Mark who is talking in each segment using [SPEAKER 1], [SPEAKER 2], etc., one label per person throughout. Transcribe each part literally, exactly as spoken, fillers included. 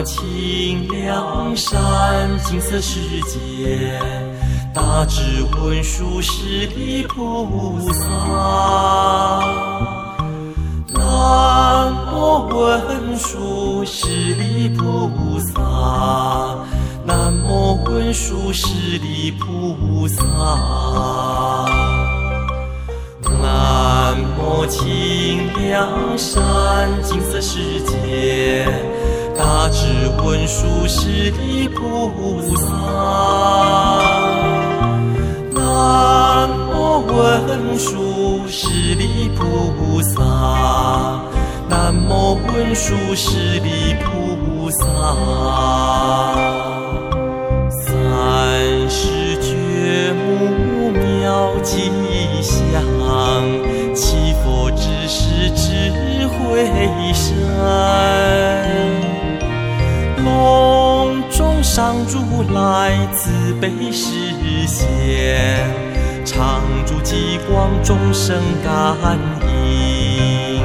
[SPEAKER 1] 漠清凉山，金色世界，大智文殊师利菩萨。南无文殊师利菩萨，南无文殊师利菩萨。南无清凉山，金色世界，大智文殊师利菩萨。南无文殊师利菩萨，南无文殊师利菩萨。三十觉目妙吉祥，祈佛之时智慧深。隆中上如来慈悲示现，常住极光众生感应。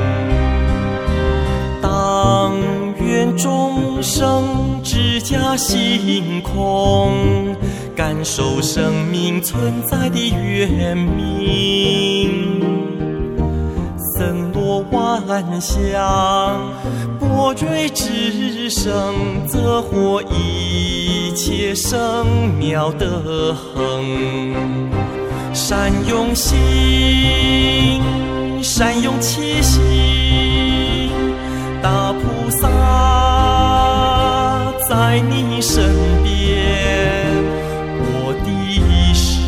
[SPEAKER 1] 当愿众生知假性空，感受生命存在的原命。森罗万象，波蕊之声，则获一切生妙德恒。善用心，善用气息，大菩萨在你身边。我的师，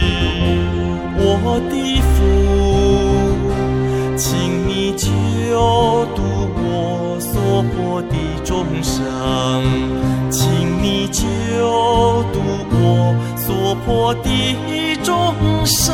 [SPEAKER 1] 我的父，请你救度我所迫的众生，请你救度我所迫的众生。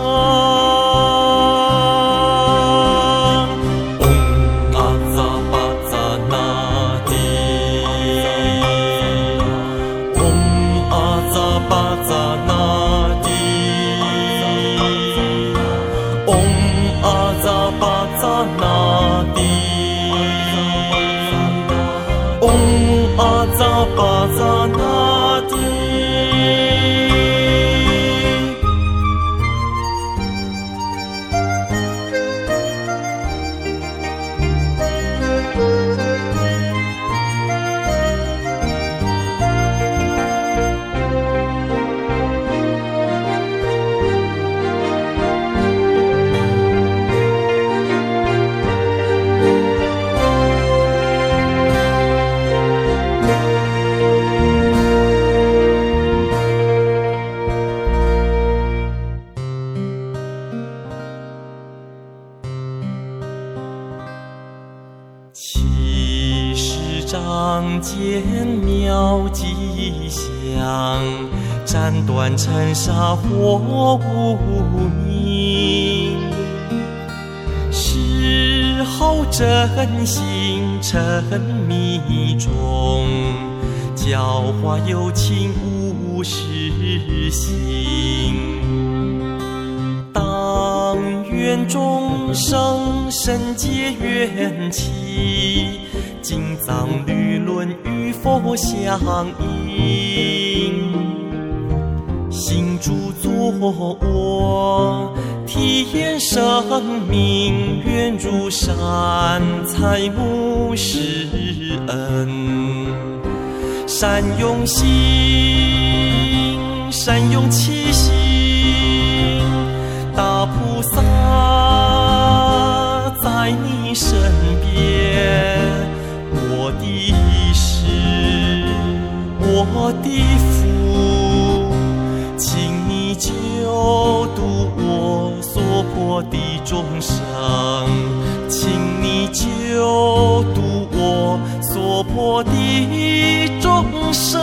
[SPEAKER 1] 巴扎那蒂，仗见妙吉祥，斩断尘沙火无明。事后真心沉迷中，教化有情无实行。当愿众生深结缘起，经藏律论与佛相应。行住坐卧，体验生命，愿如善财母施恩。善用心，善用气息，大菩萨在你身边。我的师，我的父，请你救度我所迫的众生，请你救度我所迫的众生。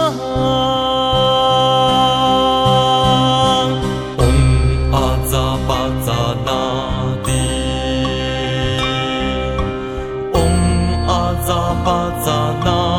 [SPEAKER 1] 嗡阿扎巴扎那帝，嗡阿扎巴扎那